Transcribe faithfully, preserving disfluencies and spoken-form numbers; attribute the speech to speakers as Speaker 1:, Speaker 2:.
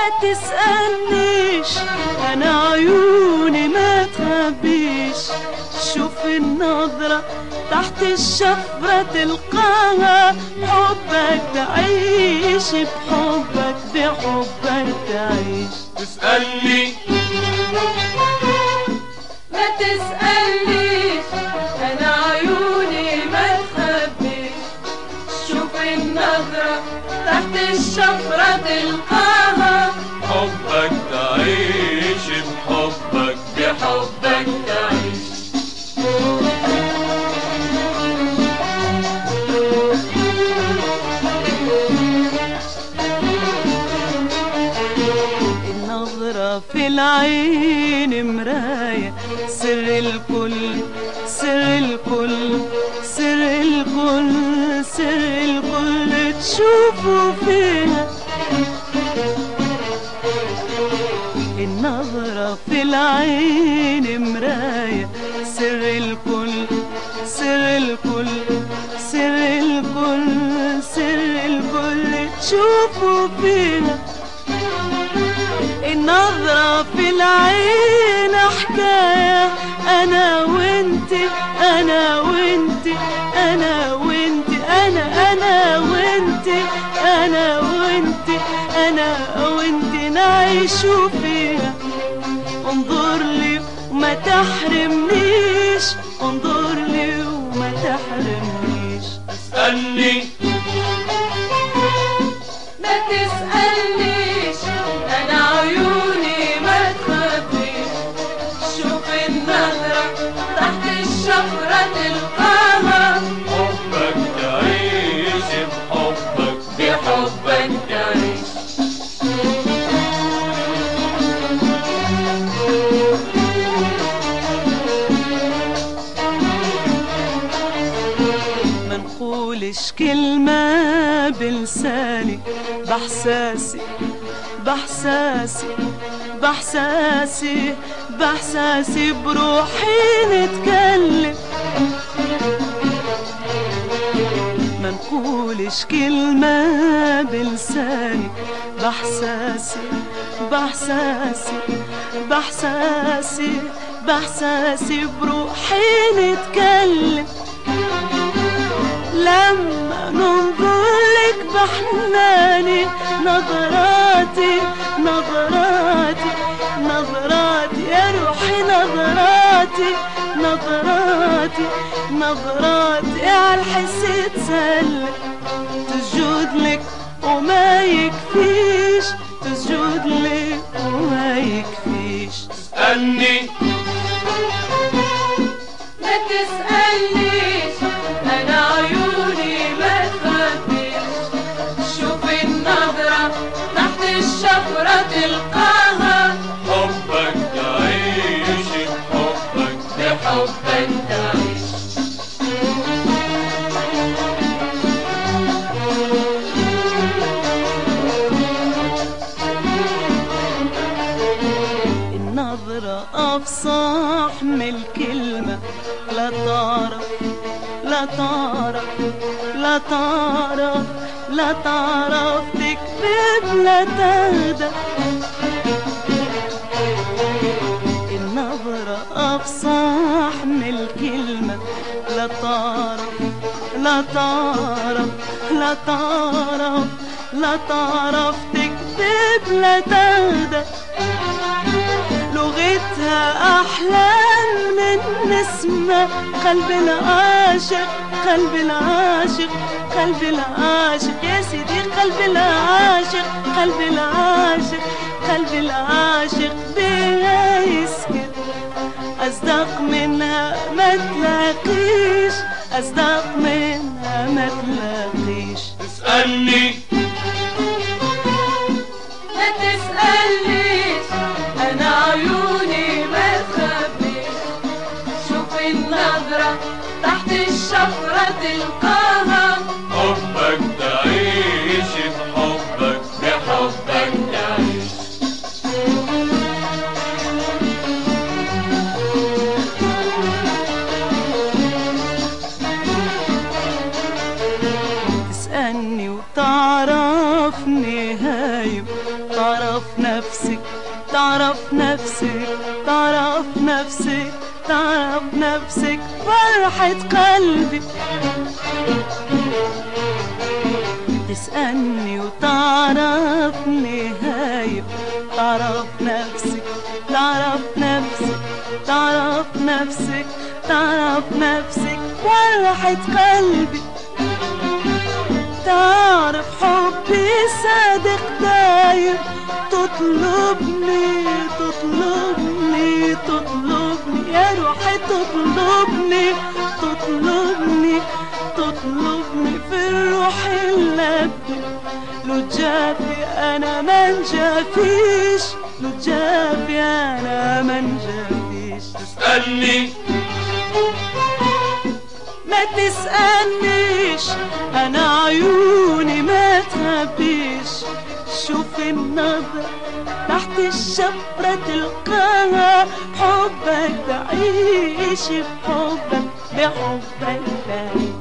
Speaker 1: ما تسألنيش، أنا عيوني ما تخبيش. شوف النظرة تحت الشفرة تلقاها، بحبك تعيش، بحبك بحبك تعيش.
Speaker 2: تسألني
Speaker 1: ما تسألنيش، أنا عيوني ما تخبيش. شوف النظرة تحت الشفرة تلقاها،
Speaker 2: حبك تعيش، بحبك
Speaker 1: بحبك تعيش. النظرة في العين مراية، سر الكل سر الكل سر الكل سر الكل تشوفوا فيها. النظرة في العين مراية، سر الكل سر الكل سر الكل سر الكل تشوفوا فيها. النظرة في العين حكاية، أنا وانتي أنا وانتي أنا وانتي أنا أنا وانتي أنا وانتي أنا وانتي نعيشوا فيها. انظر لي وما تحرمنيش، انظر لي وما تحرمنيش.
Speaker 2: تسألني
Speaker 1: ما تسألنيش، أنا عيوني ما تخبيش. شوف النظرة تحت الشفرة تلقاها،
Speaker 2: حبك تعيش، بحبك
Speaker 1: بحبك تعيش. منقولش كلمة بلساني، بحساسي بحساسي بحساسي بحساسي بروحي نتكلم. منقولش كلمة بلساني، بحساسي بحساسي بحساسي بحساسي بروحي نتكلم. لما ننظرلك بحناني، نظراتي نظراتي نظراتي يا روحي، نظراتي نظراتي نظراتي عالحس تسلم. تسجد لك وما يكفيش، تسجد لك وما يكفيش.
Speaker 2: تسألني
Speaker 1: ما تسألنيش، أنا عيوني ما تخبيش. شوف النظرة تحت الشفرة تلقاها،
Speaker 2: حبك تعيش، بحبك
Speaker 1: بحبك تعيش. النظرة أفصح من الكلمة، لا تعرف لا تعرف لا تعرف لا تعرف تكذب لا تهدى. النظرة أفصح من الكلمة، لا تعرف لا تعرف لا تعرف لا تعرف تكذب لا تهدى. لغتها أحلى من نسمة، قلب العاشق قلب العاشق قلب العاشق يا سيدي، قلب العاشق قلب العاشق قلب العاشق بها يسكت. أصدق منها ما تلاقيش، أصدق منها ما تلاقيش.
Speaker 2: تسألني
Speaker 1: ما تسألنيش، أنا عيوني ما تخبيش. شوف النظرة تحت الشفرة تلقاها،
Speaker 2: حبك تعيش، بحبك بحبك تعيش.
Speaker 1: تسألني وتعرف تعرفني هايب، تعرف نفسك تعرف نفسك تعرف نفسك تعرف نفسك فرحة قلبي. تسألني وتعرفني هايب، تعرف نفسك تعرف نفسك تعرف نفسك تعرف نفسك فرحة قلبي. تعرف حبي صادق دايم، تطلبني تطلبني تطلبني يا روحي، تطلبني تطلبني تطلبني في الروح اللبي. لو جافي انا ما نجافيش، لو جافي انا ما نجافيش.
Speaker 2: تسألني
Speaker 1: ما تسألنيش، انا عيوني ما تخبيش. شوف النظر تحت الشفرة تلقاها، حبك تعيش بحبك بحبك تعيش.